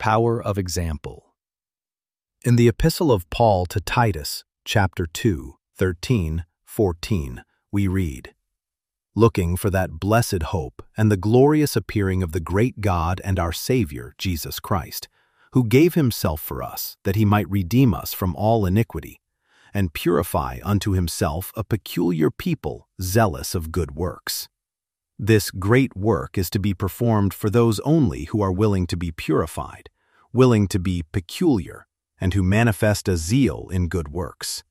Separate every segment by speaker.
Speaker 1: Power of example. In the Epistle of Paul to Titus, chapter 2, 13, 14, we read, "Looking for that blessed hope and the glorious appearing of the great God and our Savior, Jesus Christ, who gave himself for us, that he might redeem us from all iniquity, and purify unto himself a peculiar people zealous of good works." This great work is to be performed for those only who are willing to be purified, willing to be peculiar, and who manifest a zeal in good works.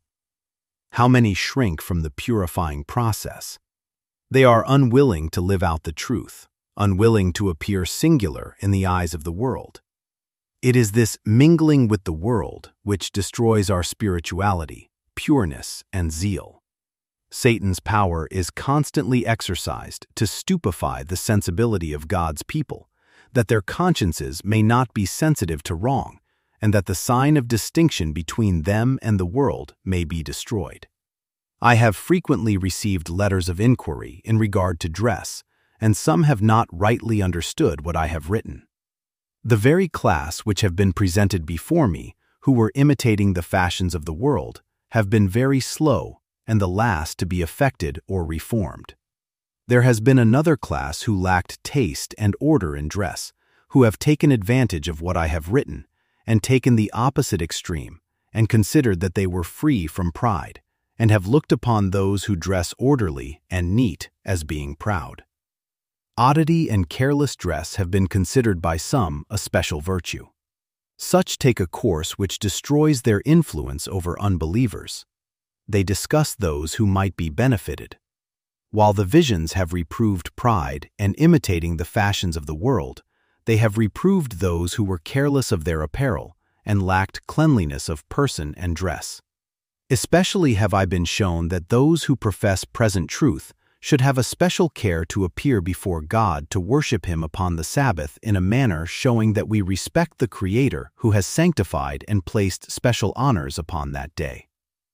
Speaker 1: How many shrink from the purifying process? They are unwilling to live out the truth, unwilling to appear singular in the eyes of the world. It is this mingling with the world which destroys our spirituality, pureness, and zeal. Satan's power is constantly exercised to stupefy the sensibility of God's people, that their consciences may not be sensitive to wrong, and that the sign of distinction between them and the world may be destroyed. I have frequently received letters of inquiry in regard to dress, and some have not rightly understood what I have written. The very class which have been presented before me, who were imitating the fashions of the world, have been very slow and the last to be affected or reformed. There has been another class who lacked taste and order in dress, who have taken advantage of what I have written, and taken the opposite extreme, and considered that they were free from pride, and have looked upon those who dress orderly and neat as being proud. Oddity and careless dress have been considered by some a special virtue. Such take a course which destroys their influence over unbelievers. They discuss those who might be benefited. While the visions have reproved pride and imitating the fashions of the world, they have reproved those who were careless of their apparel and lacked cleanliness of person and dress. Especially have I been shown that those who profess present truth should have a special care to appear before God to worship him upon the Sabbath in a manner showing that we respect the Creator who has sanctified and placed special honors upon that day.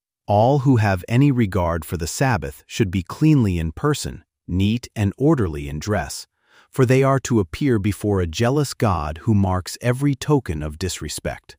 Speaker 1: All who have any regard for the Sabbath should be cleanly in person, neat and orderly in dress, for they are to appear before a jealous God who marks every token of disrespect.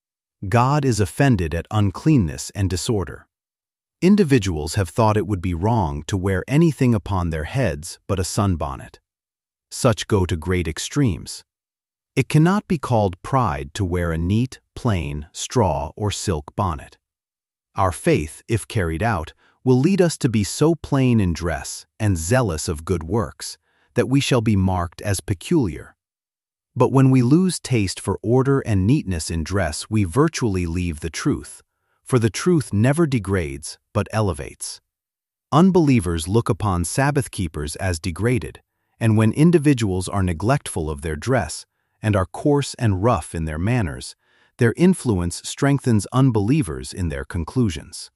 Speaker 1: God is offended at uncleanness and disorder. Individuals have thought it would be wrong to wear anything upon their heads but a sunbonnet. Such go to great extremes. It cannot be called pride to wear a neat, plain, straw or silk bonnet. Our faith, if carried out, will lead us to be so plain in dress and zealous of good works that we shall be marked as peculiar. But when we lose taste for order and neatness in dress, we virtually leave the truth, for the truth never degrades but elevates. Unbelievers look upon Sabbath keepers as degraded, and when individuals are neglectful of their dress and are coarse and rough in their manners, their influence strengthens unbelievers in their conclusions.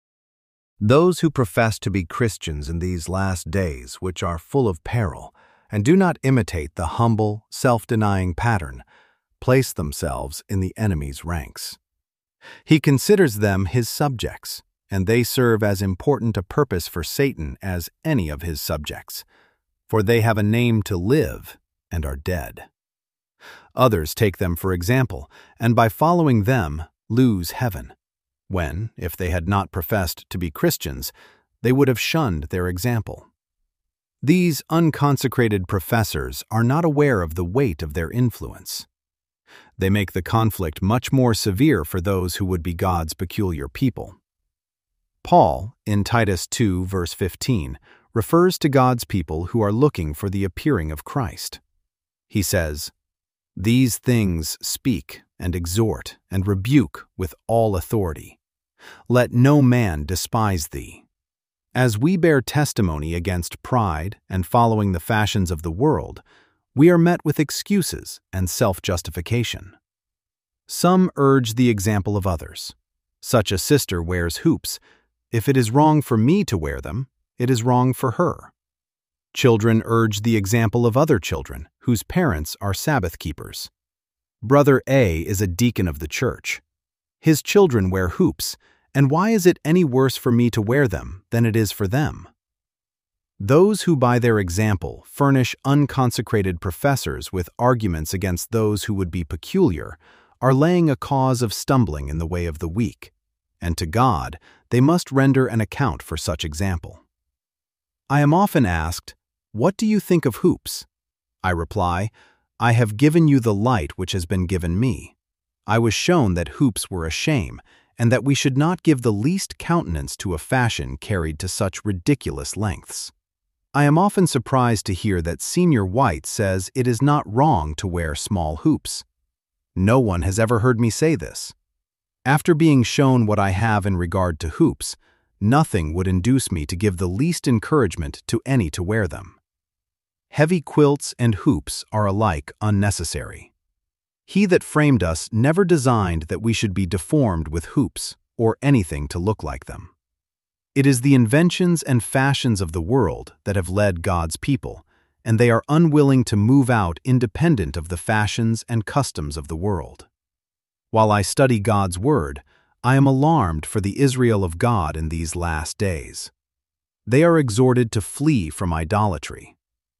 Speaker 1: Those who profess to be Christians in these last days, which are full of peril, and do not imitate the humble, self-denying pattern, place themselves in the enemy's ranks. He considers them his subjects, and they serve as important a purpose for Satan as any of his subjects, for they have a name to live and are dead. Others take them for example, and by following them lose heaven, when, if they had not professed to be Christians, they would have shunned their example. These unconsecrated professors are not aware of the weight of their influence. They make the conflict much more severe for those who would be God's peculiar people. Paul, in Titus 2, verse 15, refers to God's people who are looking for the appearing of Christ. He says, "These things speak and exhort and rebuke with all authority. Let no man despise thee. As we bear testimony against pride and following the fashions of the world, we are met with excuses and self-justification. Some urge the example of others. Such a sister wears hoops. If it is wrong for me to wear them, it is wrong for her. Children urge the example of other children, whose parents are Sabbath keepers. Brother A is a deacon of the church. His children wear hoops, and why is it any worse for me to wear them than it is for them? Those who by their example furnish unconsecrated professors with arguments against those who would be peculiar are laying a cause of stumbling in the way of the weak, and to God they must render an account for such example. I am often asked, "What do you think of hoops?" I reply, "I have given you the light which has been given me. I was shown that hoops were a shame, and that we should not give the least countenance to a fashion carried to such ridiculous lengths." I am often surprised to hear that Senior White says it is not wrong to wear small hoops. No one has ever heard me say this. After being shown what I have in regard to hoops, nothing would induce me to give the least encouragement to any to wear them. Heavy quilts and hoops are alike unnecessary. He that framed us never designed that we should be deformed with hoops or anything to look like them. It is the inventions and fashions of the world that have led God's people, and they are unwilling to move out independent of the fashions and customs of the world. While I study God's Word, I am alarmed for the Israel of God in these last days. They are exhorted to flee from idolatry.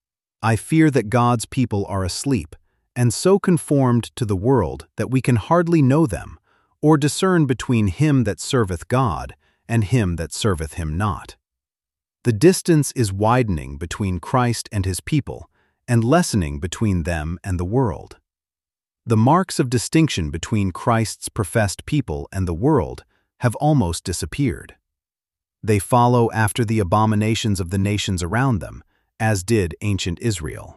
Speaker 1: I fear that God's people are asleep, and so conformed to the world that we can hardly know them, or discern between him that serveth God and him that serveth him not. The distance is widening between Christ and his people, and lessening between them and the world. The marks of distinction between Christ's professed people and the world have almost disappeared. They follow after the abominations of the nations around them, as did ancient Israel.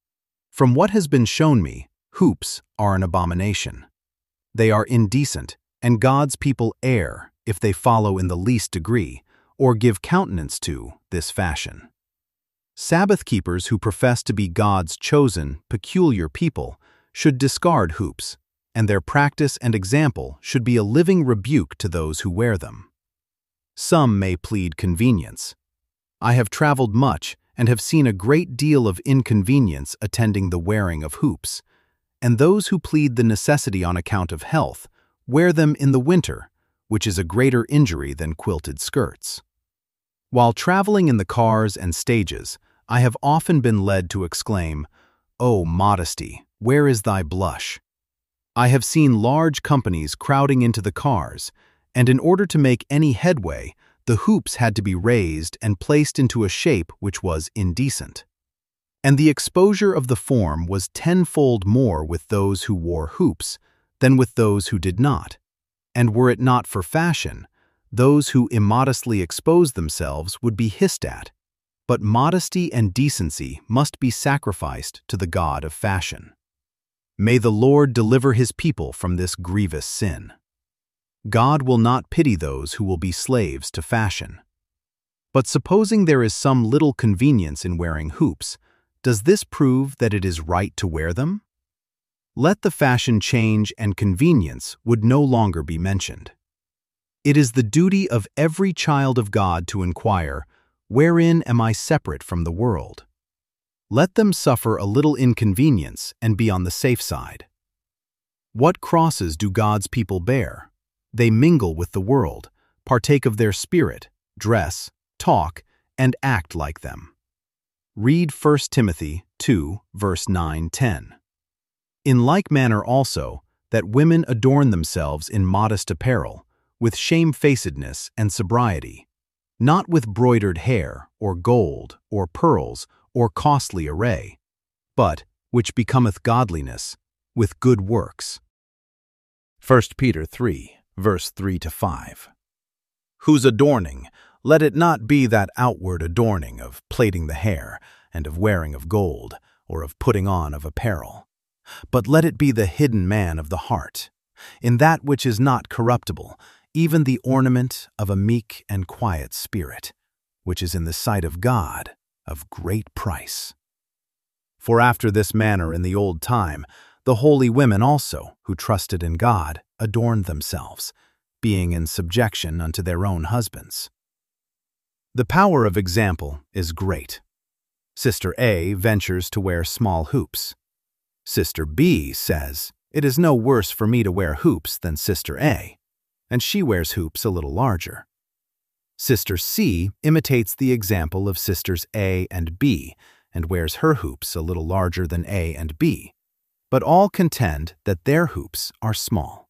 Speaker 1: From what has been shown me, hoops are an abomination. They are indecent, and God's people err if they follow in the least degree, or give countenance to, this fashion. Sabbath keepers who profess to be God's chosen, peculiar people should discard hoops, and their practice and example should be a living rebuke to those who wear them. Some may plead convenience. I have traveled much and have seen a great deal of inconvenience attending the wearing of hoops, and those who plead the necessity on account of health wear them in the winter, which is a greater injury than quilted skirts. While traveling in the cars and stages, I have often been led to exclaim, "O modesty, where is thy blush?" I have seen large companies crowding into the cars, and in order to make any headway, the hoops had to be raised and placed into a shape which was indecent. And the exposure of the form was tenfold more with those who wore hoops than with those who did not. And were it not for fashion, those who immodestly expose themselves would be hissed at. But modesty and decency must be sacrificed to the God of fashion. May the Lord deliver his people from this grievous sin. God will not pity those who will be slaves to fashion. But supposing there is some little convenience in wearing hoops, does this prove that it is right to wear them? Let the fashion change and convenience would no longer be mentioned. It is the duty of every child of God to inquire, "Wherein am I separate from the world?" Let them suffer a little inconvenience and be on the safe side. What crosses do God's people bear? They mingle with the world, partake of their spirit, dress, talk, and act like them. Read 1 Timothy 2, verse 9-10. In like manner also, that women adorn themselves in modest apparel, with shamefacedness and sobriety, not with broidered hair, or gold, or pearls, or costly array, but, which becometh godliness, with good works. 1 Peter 3, verse 3-5. Whose adorning, let it not be that outward adorning of plaiting the hair, and of wearing of gold, or of putting on of apparel, but let it be the hidden man of the heart, in that which is not corruptible, even the ornament of a meek and quiet spirit, which is in the sight of God of great price. For after this manner in the old time, the holy women also, who trusted in God, adorned themselves, being in subjection unto their own husbands. The power of example is great. Sister A ventures to wear small hoops. Sister B says, "It is no worse for me to wear hoops than Sister A," and she wears hoops a little larger. Sister C imitates the example of sisters A and B and wears her hoops a little larger than A and B, but all contend that their hoops are small.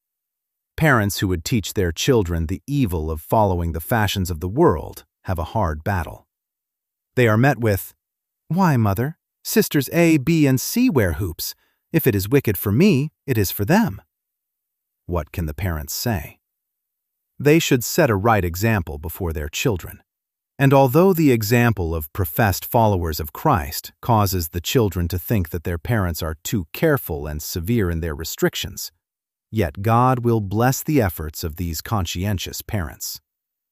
Speaker 1: Parents who would teach their children the evil of following the fashions of the world have a hard battle. They are met with, "Why, mother, sisters A, B, and C wear hoops. If it is wicked for me, it is for them." What can the parents say? They should set a right example before their children. And although the example of professed followers of Christ causes the children to think that their parents are too careful and severe in their restrictions, yet God will bless the efforts of these conscientious parents.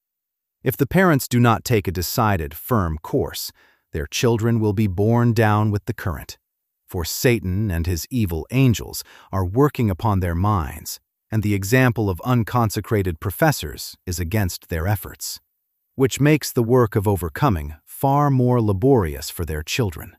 Speaker 1: If the parents do not take a decided, firm course, their children will be borne down with the current, for Satan and his evil angels are working upon their minds, and the example of unconsecrated professors is against their efforts, which makes the work of overcoming far more laborious for their children.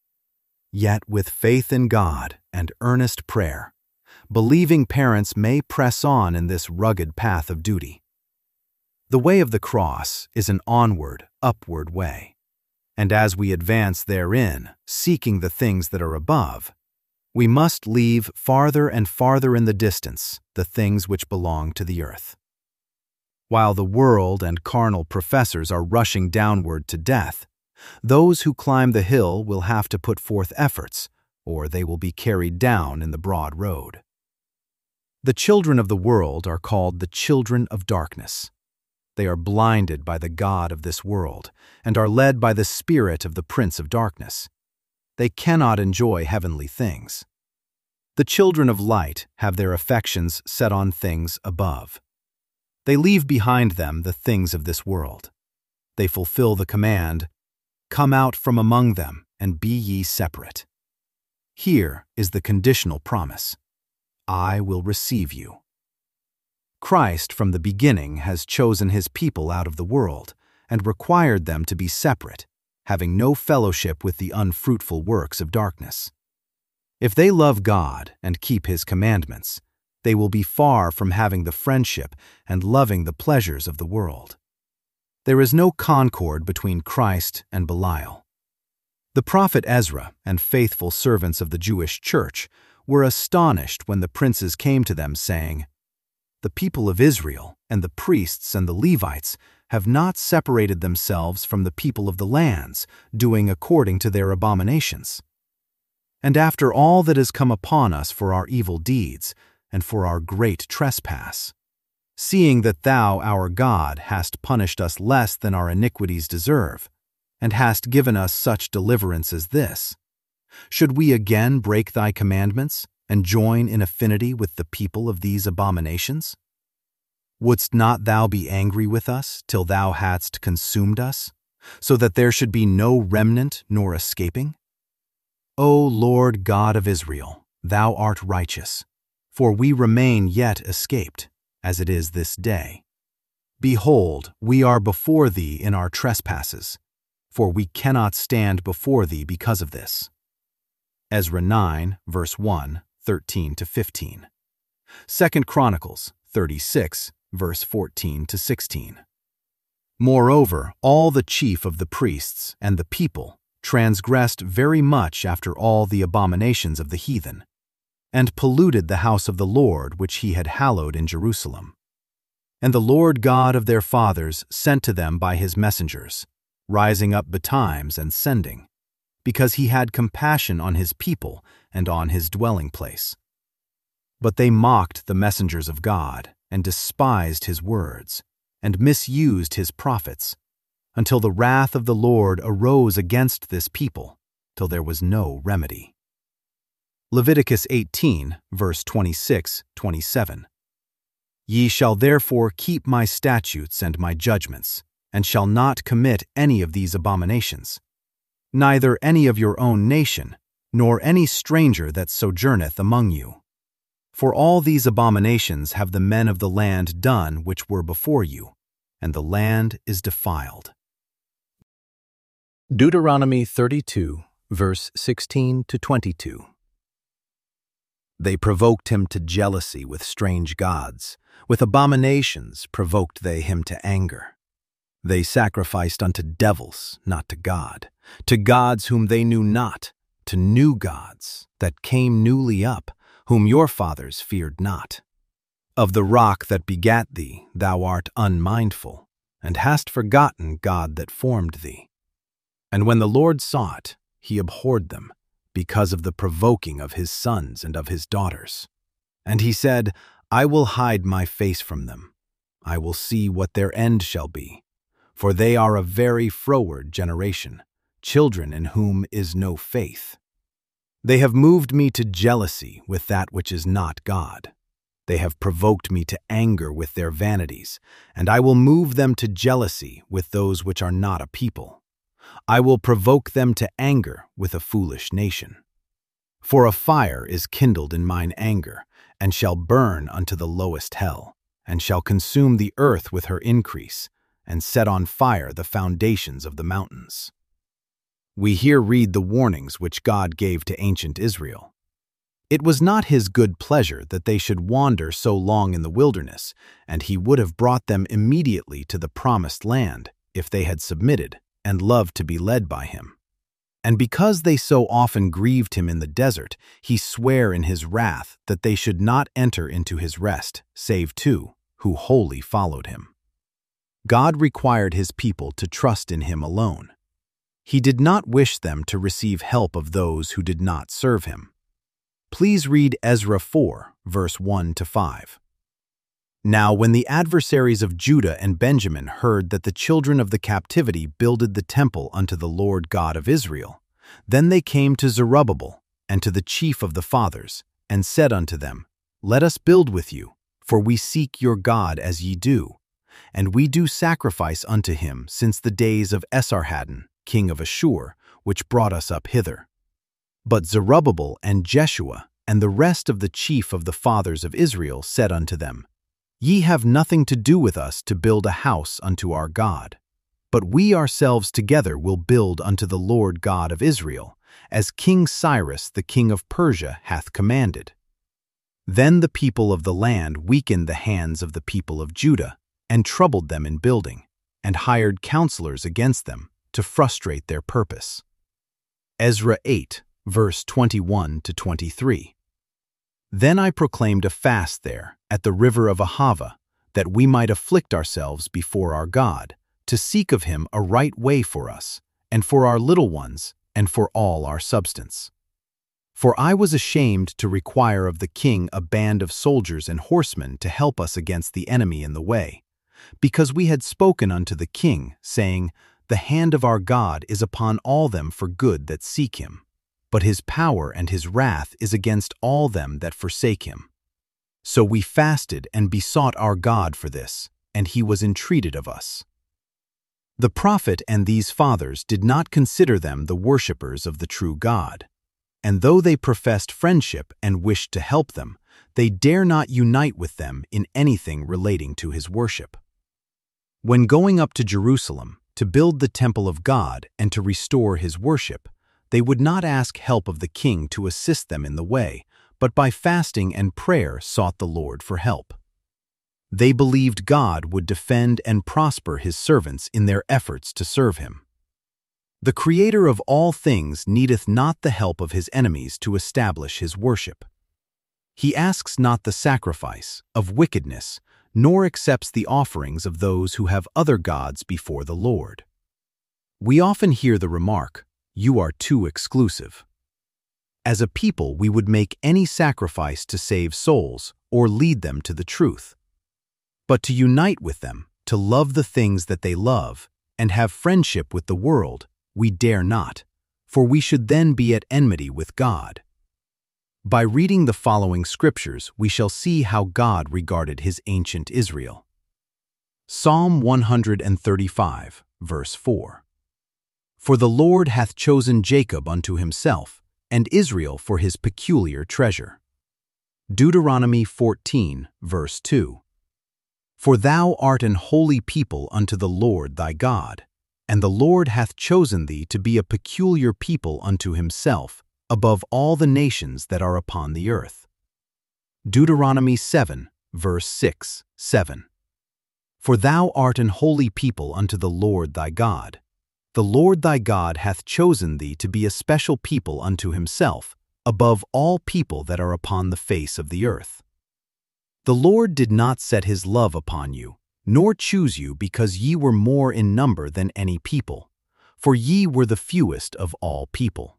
Speaker 1: Yet with faith in God and earnest prayer, believing parents may press on in this rugged path of duty. The way of the cross is an onward, upward way, and as we advance therein, seeking the things that are above, we must leave farther and farther in the distance the things which belong to the earth. While the world and carnal professors are rushing downward to death, those who climb the hill will have to put forth efforts, or they will be carried down in the broad road. The children of the world are called the children of darkness. They are blinded by the god of this world and are led by the spirit of the prince of darkness. They cannot enjoy heavenly things. The children of light have their affections set on things above. They leave behind them the things of this world. They fulfill the command, "Come out from among them and be ye separate." Here is the conditional promise, "I will receive you." Christ from the beginning has chosen his people out of the world and required them to be separate, having no fellowship with the unfruitful works of darkness. If they love God and keep his commandments, they will be far from having the friendship and loving the pleasures of the world. There is no concord between Christ and Belial. The prophet Ezra and faithful servants of the Jewish church were astonished when the princes came to them saying, "The people of Israel and the priests and the Levites have not separated themselves from the people of the lands, doing according to their abominations. And after all that has come upon us for our evil deeds and for our great trespass, seeing that thou, our God, hast punished us less than our iniquities deserve, and hast given us such deliverance as this, should we again break thy commandments and join in affinity with the people of these abominations? Wouldst not thou be angry with us till thou hadst consumed us, so that there should be no remnant nor escaping? O Lord God of Israel, thou art righteous, for we remain yet escaped, as it is this day. Behold, we are before thee in our trespasses, for we cannot stand before thee because of this." Ezra 9, verse 1, 13-15. 2 Chronicles 36, verse 14-16. Moreover, all the chief of the priests and the people transgressed very much after all the abominations of the heathen, and polluted the house of the Lord which he had hallowed in Jerusalem. And the Lord God of their fathers sent to them by his messengers, rising up betimes and sending, because he had compassion on his people and on his dwelling place. But they mocked the messengers of God, and despised his words, and misused his prophets, until the wrath of the Lord arose against this people, till there was no remedy. Leviticus 18, verse 26-27. Ye shall therefore keep my statutes and my judgments, and shall not commit any of these abominations, neither any of your own nation, nor any stranger that sojourneth among you. For all these abominations have the men of the land done which were before you, and the land is defiled. Deuteronomy 32, verse 16-22. They provoked him to jealousy with strange gods. With abominations provoked they him to anger. They sacrificed unto devils, not to God, to gods whom they knew not, to new gods that came newly up, whom your fathers feared not. Of the rock that begat thee thou art unmindful, and hast forgotten God that formed thee. And when the Lord saw it, he abhorred them, because of the provoking of his sons and of his daughters. And he said, I will hide my face from them. I will see what their end shall be. For they are a very froward generation, children in whom is no faith. They have moved me to jealousy with that which is not God. They have provoked me to anger with their vanities, and I will move them to jealousy with those which are not a people. I will provoke them to anger with a foolish nation. For a fire is kindled in mine anger, and shall burn unto the lowest hell, and shall consume the earth with her increase, and set on fire the foundations of the mountains. We here read the warnings which God gave to ancient Israel. It was not his good pleasure that they should wander so long in the wilderness, and he would have brought them immediately to the promised land if they had submitted and loved to be led by him. And because they so often grieved him in the desert, he sware in his wrath that they should not enter into his rest, save two, who wholly followed him. God required his people to trust in him alone. He did not wish them to receive help of those who did not serve him. Please read Ezra 4, verse 1-5. Now when the adversaries of Judah and Benjamin heard that the children of the captivity builded the temple unto the Lord God of Israel, then they came to Zerubbabel and to the chief of the fathers, and said unto them, Let us build with you, for we seek your God as ye do. And we do sacrifice unto him since the days of Esarhaddon, king of Ashur, which brought us up hither. But Zerubbabel and Jeshua and the rest of the chief of the fathers of Israel said unto them, Ye have nothing to do with us to build a house unto our God, but we ourselves together will build unto the Lord God of Israel, as King Cyrus the king of Persia hath commanded. Then the people of the land weakened the hands of the people of Judah, and troubled them in building, and hired counselors against them to frustrate their purpose. Ezra 8, verse 21-23. Then I proclaimed a fast there, at the river of Ahava, that we might afflict ourselves before our God, to seek of him a right way for us, and for our little ones, and for all our substance. For I was ashamed to require of the king a band of soldiers and horsemen to help us against the enemy in the way, because we had spoken unto the king, saying, The hand of our God is upon all them for good that seek him, but his power and his wrath is against all them that forsake him. So we fasted and besought our God for this, and he was entreated of us. The prophet and these fathers did not consider them the worshippers of the true God, and though they professed friendship and wished to help them, they dare not unite with them in anything relating to his worship. When going up to Jerusalem to build the temple of God and to restore his worship, they would not ask help of the king to assist them in the way, but by fasting and prayer sought the Lord for help. They believed God would defend and prosper his servants in their efforts to serve him. The Creator of all things needeth not the help of his enemies to establish his worship. He asks not the sacrifice of wickedness, nor accepts the offerings of those who have other gods before the Lord. We often hear the remark, "You are too exclusive." As a people, we would make any sacrifice to save souls or lead them to the truth. But to unite with them, to love the things that they love, and have friendship with the world, we dare not, for we should then be at enmity with God. By reading the following scriptures, we shall see how God regarded his ancient Israel. Psalm 135, verse 4. For the Lord hath chosen Jacob unto himself, and Israel for his peculiar treasure. Deuteronomy 14, verse 2. For thou art an holy people unto the Lord thy God, and the Lord hath chosen thee to be a peculiar people unto himself, above all the nations that are upon the earth. Deuteronomy 7, verse 6, 7. For thou art an holy people unto the Lord thy God. The Lord thy God hath chosen thee to be a special people unto himself, above all people that are upon the face of the earth. The Lord did not set his love upon you, nor choose you because ye were more in number than any people, for ye were the fewest of all people.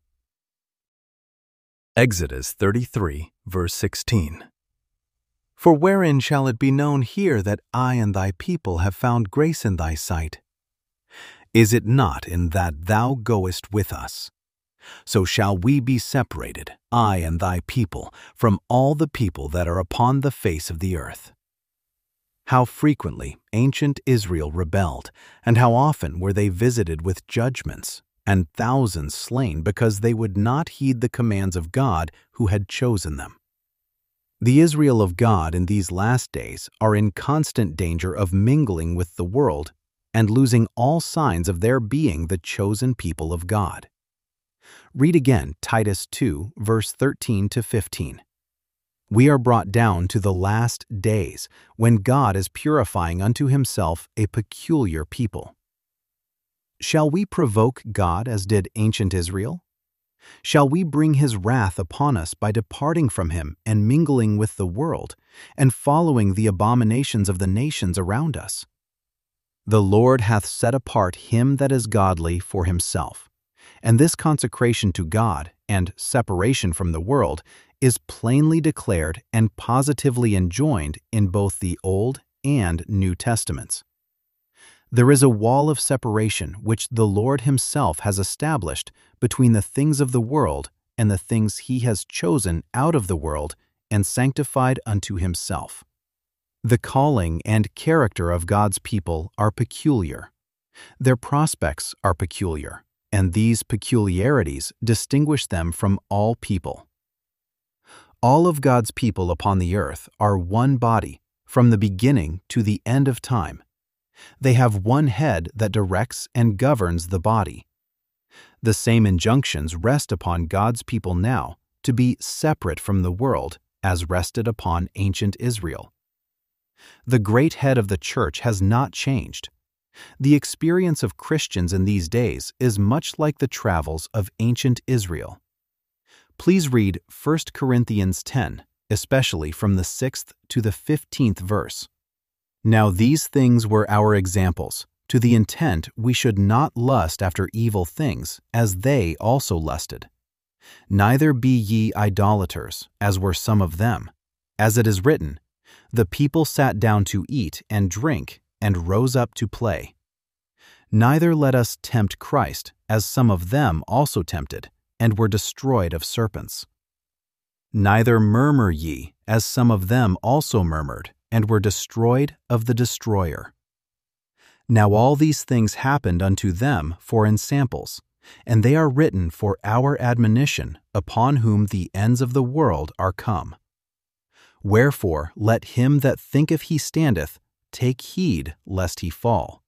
Speaker 1: Exodus 33, verse 16. For wherein shall it be known here that I and thy people have found grace in thy sight? Is it not in that thou goest with us? So shall we be separated, I and thy people, from all the people that are upon the face of the earth. How frequently ancient Israel rebelled, and how often were they visited with judgments, and thousands slain because they would not heed the commands of God who had chosen them. The Israel of God in these last days are in constant danger of mingling with the world and losing all signs of their being the chosen people of God. Read again Titus 2, verse 13 to 15. We are brought down to the last days, when God is purifying unto himself a peculiar people. Shall we provoke God as did ancient Israel? Shall we bring his wrath upon us by departing from him and mingling with the world, and following the abominations of the nations around us? The Lord hath set apart him that is godly for himself, and this consecration to God and separation from the world is plainly declared and positively enjoined in both the Old and New Testaments. There is a wall of separation which the Lord himself has established between the things of the world and the things he has chosen out of the world and sanctified unto himself. The calling and character of God's people are peculiar. Their prospects are peculiar, and these peculiarities distinguish them from all people. All of God's people upon the earth are one body from the beginning to the end of time. They have one head that directs and governs the body. The same injunctions rest upon God's people now to be separate from the world as rested upon ancient Israel. The great head of the church has not changed. The experience of Christians in these days is much like the travels of ancient Israel. Please read 1 Corinthians 10, especially from the 6th to the 15th verse. Now these things were our examples, to the intent we should not lust after evil things, as they also lusted. Neither be ye idolaters, as were some of them. As it is written, the people sat down to eat and drink, and rose up to play. Neither let us tempt Christ, as some of them also tempted, and were destroyed of serpents. Neither murmur ye, as some of them also murmured, and were destroyed of the destroyer. Now all these things happened unto them for ensamples, and they are written for our admonition, upon whom the ends of the world are come. Wherefore let him that thinketh he standeth take heed lest he fall.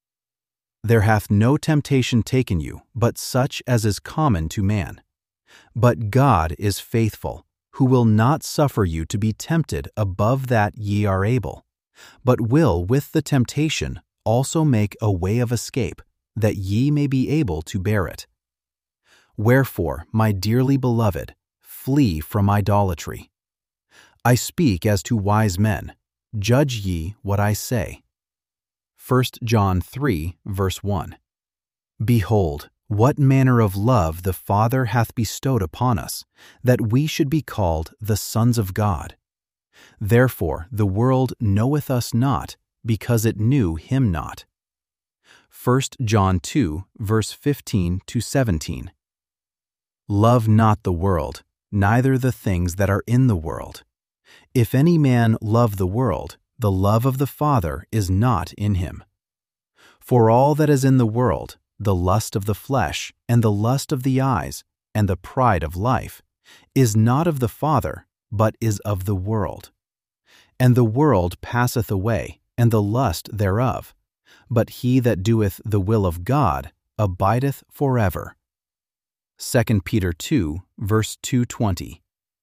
Speaker 1: There hath no temptation taken you, but such as is common to man. But God is faithful, who will not suffer you to be tempted above that ye are able, but will with the temptation also make a way of escape, that ye may be able to bear it. Wherefore, my dearly beloved, flee from idolatry. I speak as to wise men. Judge ye what I say. 1 John 3, verse 1. Behold, what manner of love the Father hath bestowed upon us, that we should be called the sons of God. Therefore the world knoweth us not, because it knew him not. 1 John 2, verse 15 to 17. Love not the world, neither the things that are in the world. If any man love the world, the love of the Father is not in him. For all that is in the world, the lust of the flesh, and the lust of the eyes, and the pride of life, is not of the Father, but is of the world. And the world passeth away, and the lust thereof. But he that doeth the will of God abideth forever. 2 Peter 2, verse 2:20.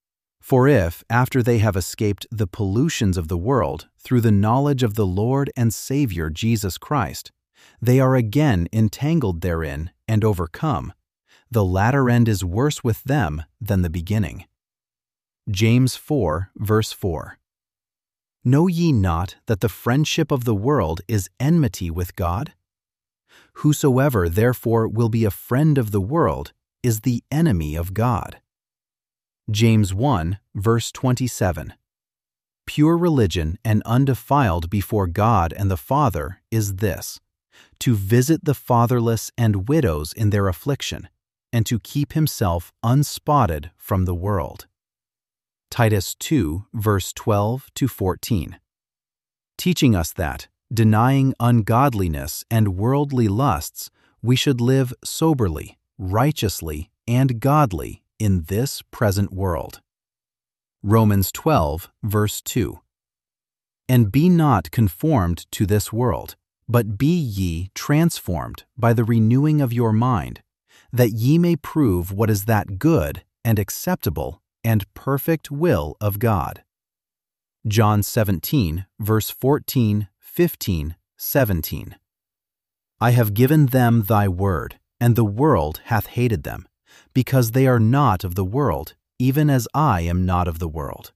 Speaker 1: For if, after they have escaped the pollutions of the world through the knowledge of the Lord and Savior Jesus Christ, they are again entangled therein and overcome, the latter end is worse with them than the beginning. James 4, verse 4. Know ye not that the friendship of the world is enmity with God? Whosoever therefore will be a friend of the world is the enemy of God. James 1, verse 27. Pure religion and undefiled before God and the Father is this, to visit the fatherless and widows in their affliction, and to keep himself unspotted from the world. Titus 2, verse 12 to 14. Teaching us that, denying ungodliness and worldly lusts, we should live soberly, righteously, and godly in this present world. Romans 12, verse 2. And be not conformed to this world, but be ye transformed by the renewing of your mind, that ye may prove what is that good and acceptable and perfect will of God. John 17, verse 14, 15, 17. I have given them thy word, and the world hath hated them, because they are not of the world, even as I am not of the world.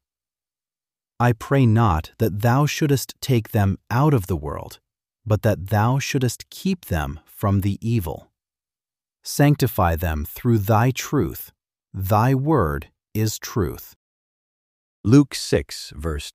Speaker 1: I pray not that thou shouldest take them out of the world, but that thou shouldest keep them from the evil. Sanctify them through thy truth. Thy word is truth. Luke 6, verse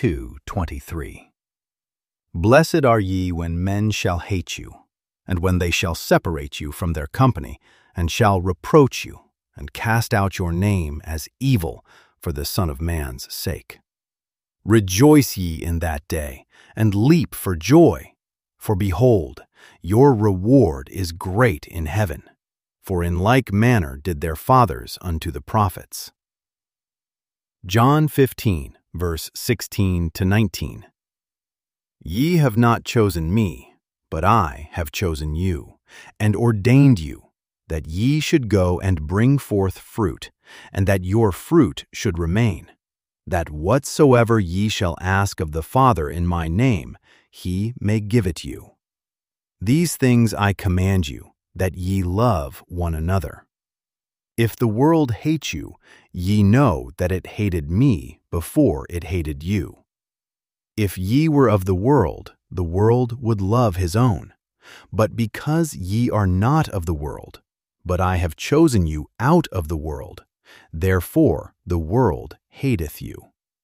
Speaker 1: 22-23. Blessed are ye when men shall hate you, and when they shall separate you from their company, and shall reproach you, and cast out your name as evil for the Son of Man's sake. Rejoice ye in that day, and leap for joy, for behold, your reward is great in heaven, for in like manner did their fathers unto the prophets. John 15, verse 16-19. Ye have not chosen me, but I have chosen you, and ordained you, that ye should go and bring forth fruit, and that your fruit should remain, that whatsoever ye shall ask of the Father in my name, he may give it you. These things I command you, that ye love one another. If the world hate you, ye know that it hated me before it hated you. If ye were of the world would love his own. But because ye are not of the world, but I have chosen you out of the world, therefore the world hateth you.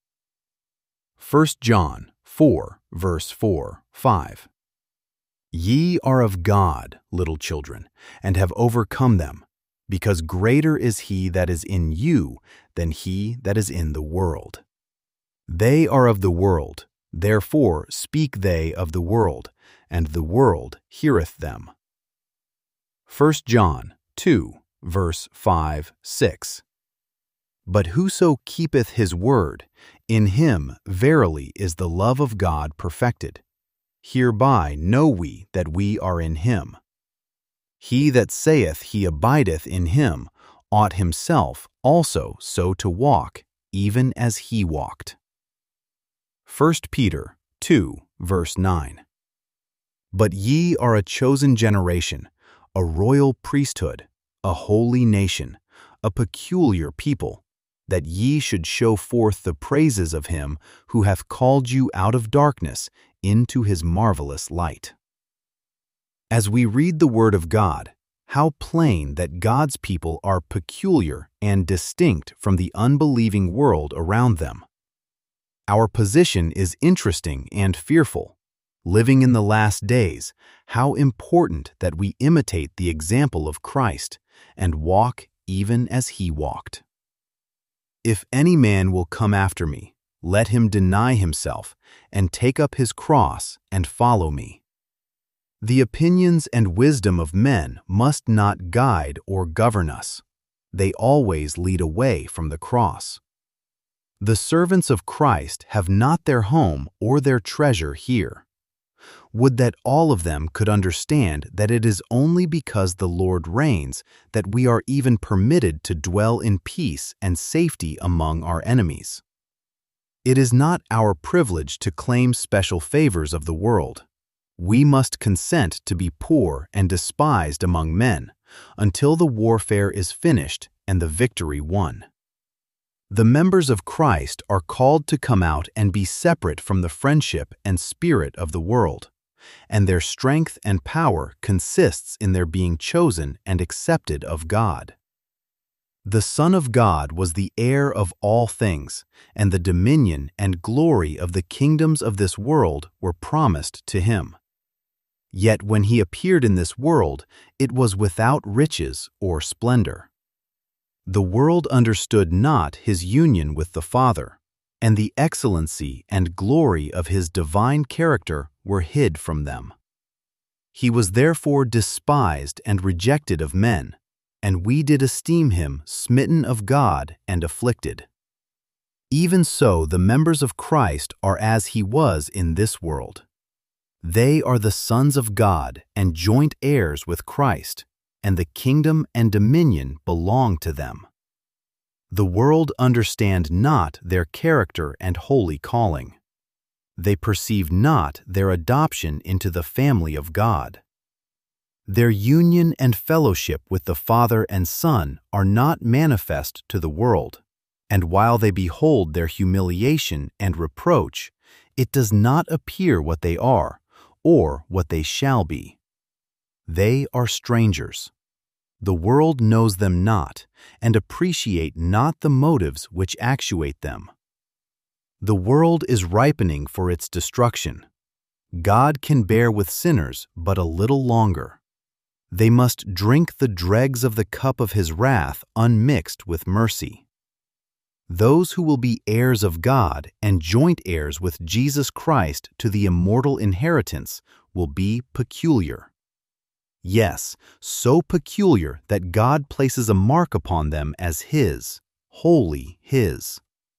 Speaker 1: 1 John 4, verse 4, 5. Ye are of God, little children, and have overcome them, because greater is he that is in you than he that is in the world. They are of the world, therefore speak they of the world, and the world heareth them. 1 John 2, verse 5, 6. But whoso keepeth his word, in him verily is the love of God perfected. Hereby know we that we are in him. He that saith he abideth in him ought himself also so to walk, even as he walked. 1 Peter 2, verse 9. But ye are a chosen generation, a royal priesthood, a holy nation, a peculiar people, that ye should show forth the praises of him who hath called you out of darkness into his marvelous light. As we read the Word of God, how plain that God's people are peculiar and distinct from the unbelieving world around them. Our position is interesting and fearful. Living in the last days, how important that we imitate the example of Christ and walk even as he walked. If any man will come after me, let him deny himself and take up his cross and follow me. The opinions and wisdom of men must not guide or govern us. They always lead away from the cross. The servants of Christ have not their home or their treasure here. Would that all of them could understand that it is only because the Lord reigns that we are even permitted to dwell in peace and safety among our enemies. It is not our privilege to claim special favors of the world. We must consent to be poor and despised among men until the warfare is finished and the victory won. The members of Christ are called to come out and be separate from the friendship and spirit of the world, and their strength and power consists in their being chosen and accepted of God. The Son of God was the heir of all things, and the dominion and glory of the kingdoms of this world were promised to him. Yet when he appeared in this world, it was without riches or splendor. The world understood not his union with the Father, and the excellency and glory of his divine character were hid from them. He was therefore despised and rejected of men, and we did esteem him smitten of God and afflicted. Even so the members of Christ are as he was in this world. They are the sons of God and joint heirs with Christ, and the kingdom and dominion belong to them. The world understand not their character and holy calling. They perceive not their adoption into the family of God. Their union and fellowship with the Father and Son are not manifest to the world, and while they behold their humiliation and reproach, it does not appear what they are, or what they shall be. They are strangers. The world knows them not, and appreciate not the motives which actuate them. The world is ripening for its destruction. God can bear with sinners but a little longer. They must drink the dregs of the cup of his wrath unmixed with mercy. Those who will be heirs of God and joint heirs with Jesus Christ to the immortal inheritance will be peculiar. Yes, so peculiar that God places a mark upon them as his, wholly his.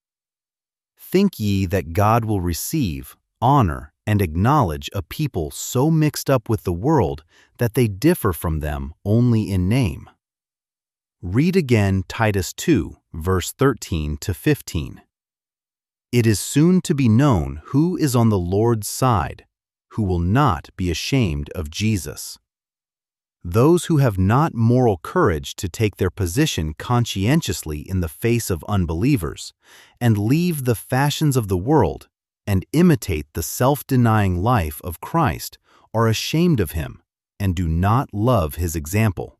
Speaker 1: Think ye that God will receive, honor, and acknowledge a people so mixed up with the world that they differ from them only in name? Read again Titus 2, verse 13 to 15. It is soon to be known who is on the Lord's side, who will not be ashamed of Jesus. Those who have not moral courage to take their position conscientiously in the face of unbelievers, and leave the fashions of the world, and imitate the self-denying life of Christ, are ashamed of him, and do not love his example.